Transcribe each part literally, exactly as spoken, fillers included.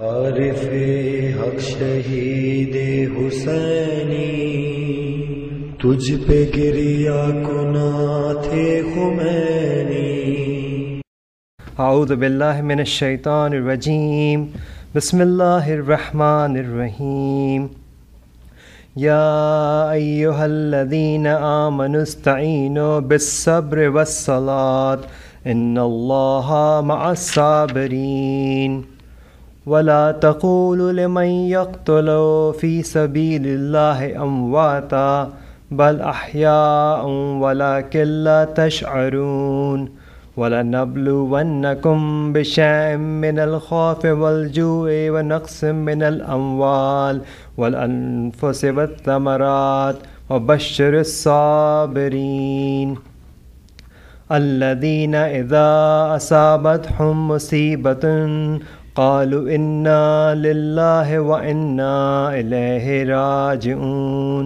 عارف حق شہید حسینی، تجھ پہ گریا کنا تھے خمینی۔ اعوذ باللہ من الشیطان الرجیم، بسم اللہ الرحمن الرحیم۔ یا ایہا الذین آمنوا استعینوا بالصبر والصلاة ان اللہ مع الصابرین۔ ولا تقولوا لمن يقتل في سبيل الله امواتا بل احياء ولكن لا تشعرون۔ ولنبلونكم بشيء من الخوف والجوع ونقص من الاموال والانفس والثمرات وبشر الصابرين الذين اذا اصابتهم مصيبة قالوا انا للہ وانا الیہ راجعون۔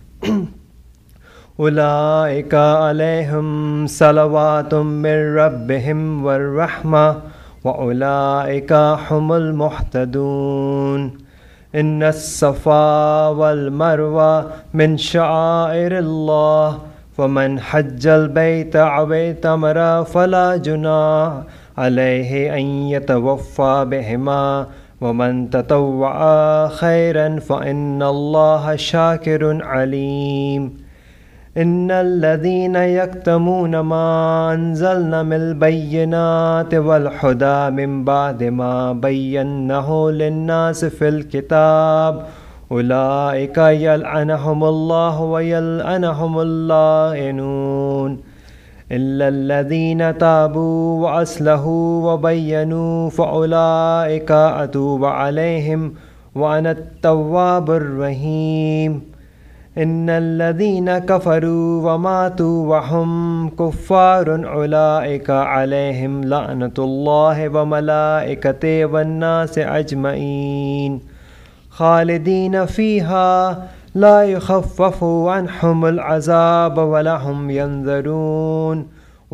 اولئک علیہم صلوات من ربہم والرحمہ واولئک ھم المہتدون۔ ان الصفا والمروہ من شعائر اللہ فمن حج البیت او اعتمر فلا جناح علیہ ان یطوف بہما ومن تطوع خیرا فإن اللہ شاکر علیم۔ ان الذین یکتمون ما انزلنا من البینات والہدی من بعد ما بینہ للناس فی الکتاب اولئک یلعنہم اللہ ویلعنہم اللاعنون۔ إلا الذين تابوا وأصلحوا وبينوا فأولئك أتوب عليهم وأنا التواب الرحيم۔ إن الذين كفروا وماتوا وهم كفار أولئك عليهم لعنة الله وملائكته والناس أجمعين خالدين فيها لا يخفف عنهم العذاب ولا هم ينظرون۔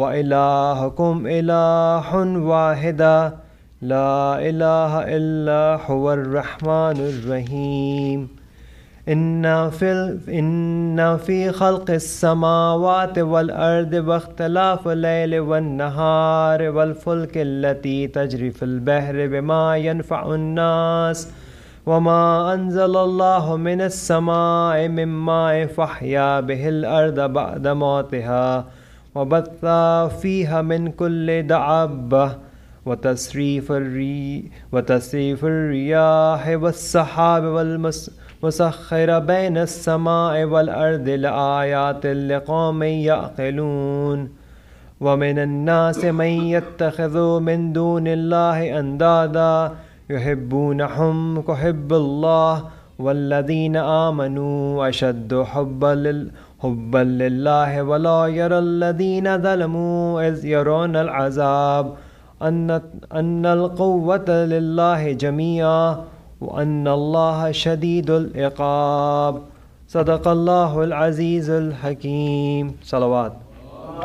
وإلهكم إله واحد لا إله إلا هو الرحمن الرحيم۔ إن في إن في خلق السماوات والأرض واختلاف الليل والنهار والفلك التي تجري في البحر بما ينفع الناس وما أنزل الله من السماء من ماء فأحيا به الأرض بعد موتها وبث فيها من كل دابة وتصريف وتصريف الرياح والسحاب والمسخر بين السماء والأرض لآيات لقوم يعقلون۔ ومن الناس من يتخذ من دون الله أندادا يحبونهم كحب الله والذين آمنوا أشد حبا حبا لله ولا يرى الذين ظلموا إذ يرون العذاب أن أن القوة لله جميعا وأن الله شديد العقاب۔ صدق الله العزيز الحكيم۔ صلوات۔